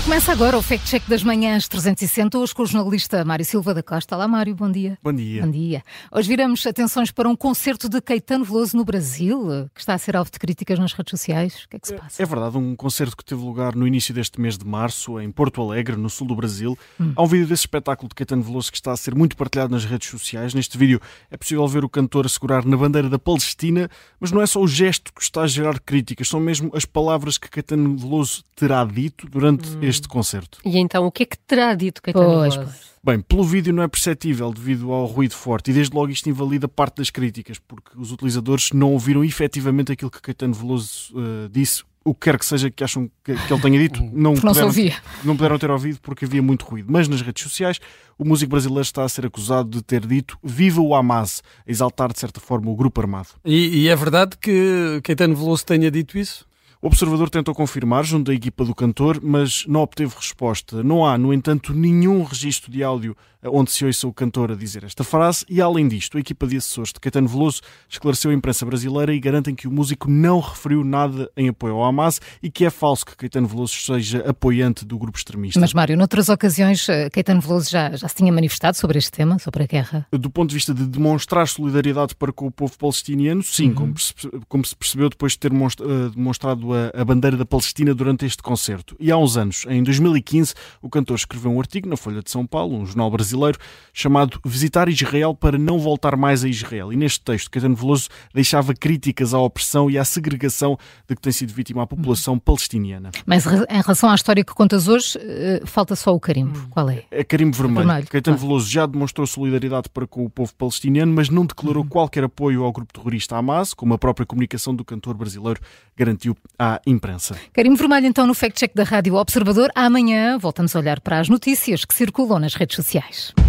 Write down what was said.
Começa agora o Fact Check das Manhãs 360, hoje com o jornalista Mário Silva da Costa. Olá Mário, bom dia. Bom dia. Bom dia. Hoje viramos atenções para um concerto de Caetano Veloso no Brasil, que está a ser alvo de críticas nas redes sociais. O que é que se passa? É verdade, um concerto que teve lugar no início deste mês de março, em Porto Alegre, no sul do Brasil. Há um vídeo desse espetáculo de Caetano Veloso que está a ser muito partilhado nas redes sociais. Neste vídeo é possível ver o cantor a segurar na bandeira da Palestina, mas não é só o gesto que está a gerar críticas, são mesmo as palavras que Caetano Veloso terá dito durante este concerto. E então, o que é que terá dito Caetano Veloso? Bem, pelo vídeo não é perceptível devido ao ruído forte e desde logo isto invalida parte das críticas, porque os utilizadores não ouviram efetivamente aquilo que Caetano Veloso disse, o que quer que seja que acham que ele tenha dito, não puderam ter ouvido porque havia muito ruído. Mas nas redes sociais o músico brasileiro está a ser acusado de ter dito "Viva o Hamas", a exaltar de certa forma o grupo armado. E é verdade que Caetano Veloso tenha dito isso? O Observador tentou confirmar junto da equipa do cantor, mas não obteve resposta. Não há, no entanto, nenhum registro de áudio onde se ouça o cantor a dizer esta frase e, além disto, a equipa de assessores de Caetano Veloso esclareceu a imprensa brasileira e garantem que o músico não referiu nada em apoio ao Hamas e que é falso que Caetano Veloso seja apoiante do grupo extremista. Mas, Mário, noutras ocasiões, Caetano Veloso já se tinha manifestado sobre este tema, sobre a guerra? Do ponto de vista de demonstrar solidariedade para com o povo palestiniano, sim, como se percebeu depois de ter demonstrado a bandeira da Palestina durante este concerto. E há uns anos, em 2015, o cantor escreveu um artigo na Folha de São Paulo, um jornal brasileiro, chamado "Visitar Israel para não voltar mais a Israel". E neste texto, Caetano Veloso deixava críticas à opressão e à segregação de que tem sido vítima a população palestiniana. Mas em relação à história que contas hoje, falta só o carimbo. Qual é? É carimbo vermelho. Caetano Veloso já demonstrou solidariedade para com o povo palestiniano, mas não declarou qualquer apoio ao grupo terrorista Hamas, como a própria comunicação do cantor brasileiro garantiu à imprensa. Carimbo vermelho então no Fact Check da Rádio Observador. Amanhã voltamos a olhar para as notícias que circulam nas redes sociais.